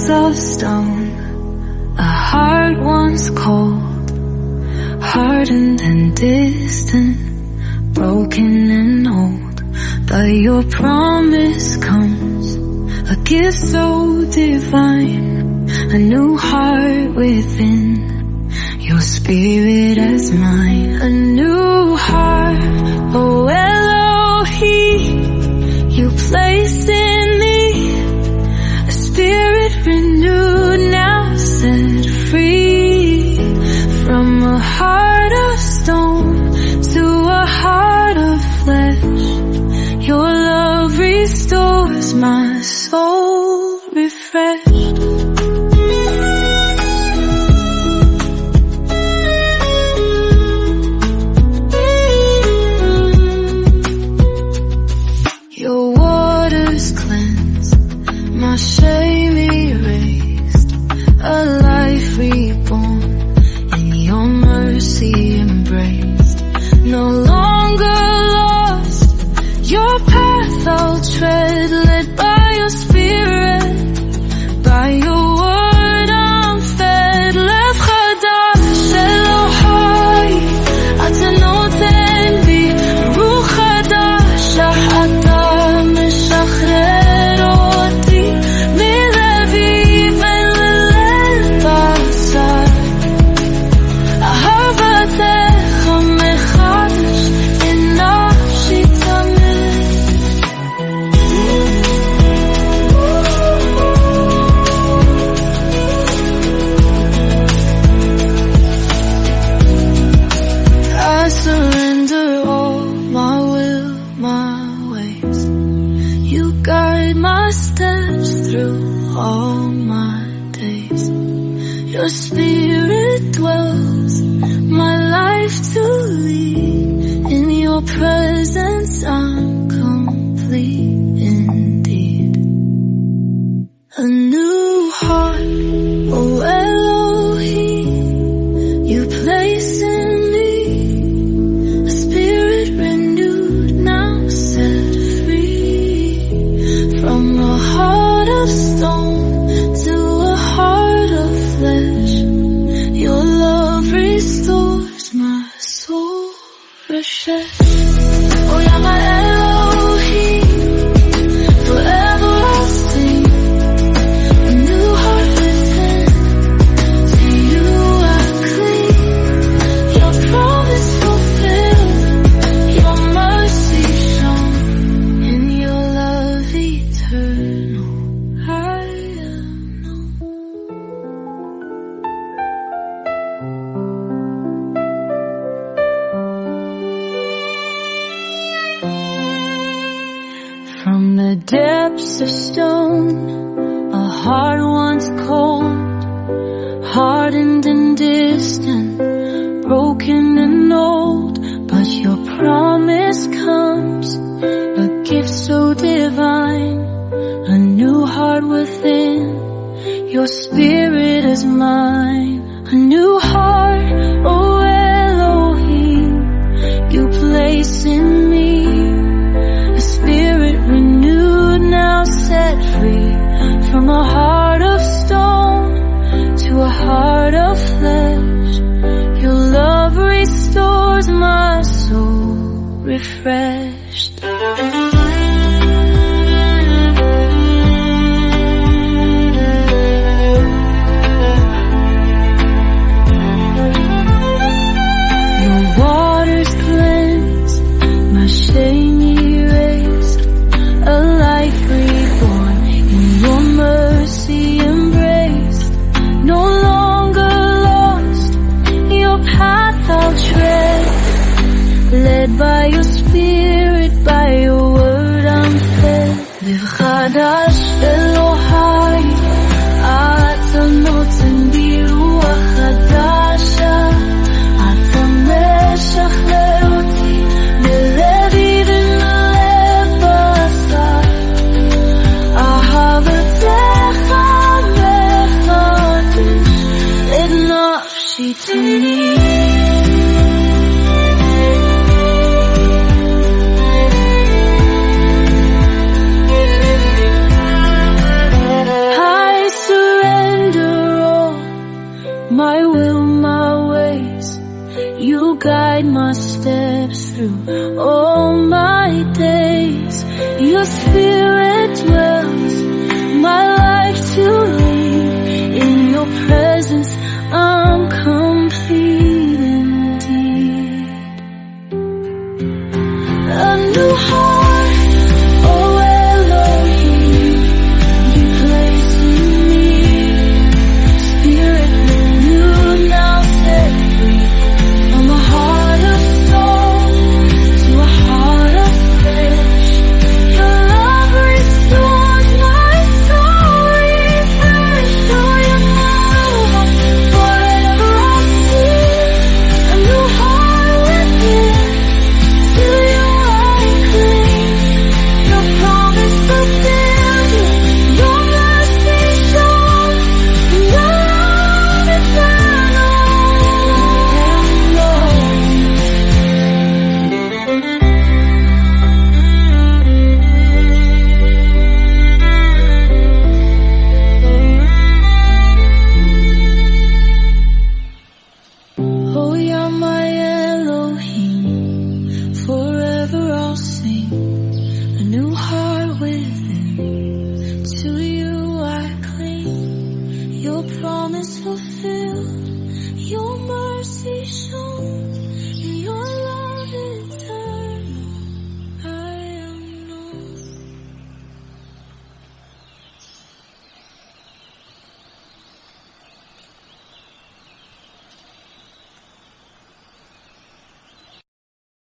hearts of stone, a heart once cold, hardened and distant, broken and old. But your promise comes, a gift so divine, a new heart within, your spirit as mine. A new heart, oh Elohim, you place in me a spirit renewed, now set free, from a heart of stone to a heart of flesh. Your love restores my soul refreshed. Your waters cleanse, my shame erased, a life reborn, in your mercy embraced. No longer lost, your path I'll tread, led by your spirit, by your word I'm fed. Lev chadash Elohai, ata noten bi ruch chadash, ata meshachrer oti milevi vel basar. Ahavatecha mechadesh in nafshi tameh. I surrender all, my will, my ways. You guide my steps through all my days. Your spirit dwells, my life to lead. In your presence I'm complete indeed. A new heart, oh Elohim, you place in me a spirit renewed, now set free, from a heart of stone to a heart of flesh. Your love restores my soul refreshed. Oh yeah, my Elohim, forever I'll sing, a new heart within, to you I cling. Your promise fulfilled, your mercy shown, in your love eternal I am known. From the depths of stone, a heart once cold, hardened and distant, broken and old. But your promise comes, a gift so divine, a new heart within, your spirit is mine. A new heart, oh Elohim, you place in me a spirit renewed, now set free, from a heart of stone to a heart of flesh. Your love restores my soul refreshed. Your waters cleanse, my shame erased, a life reborn, in your mercy embraced. No longer lost, your path I'll tread, led by your spirit, through all my days. Your spirit dwells my life to lead. In your presence I'm complete indeed. A new heart, oh Elohim, you place in me. Spirit renewed, now set free. From a heart of stone to a heart of flesh. Your love restores my soul, refreshed. Oh, your love forever I'll see. A new heart within, to you I cling. Your promise fulfilled, your mercy shown, and your love eternal. Oh, you're my Elohim, forever I'll sing. A new heart within, to you I cling. Your promise fulfilled, your mercy shown.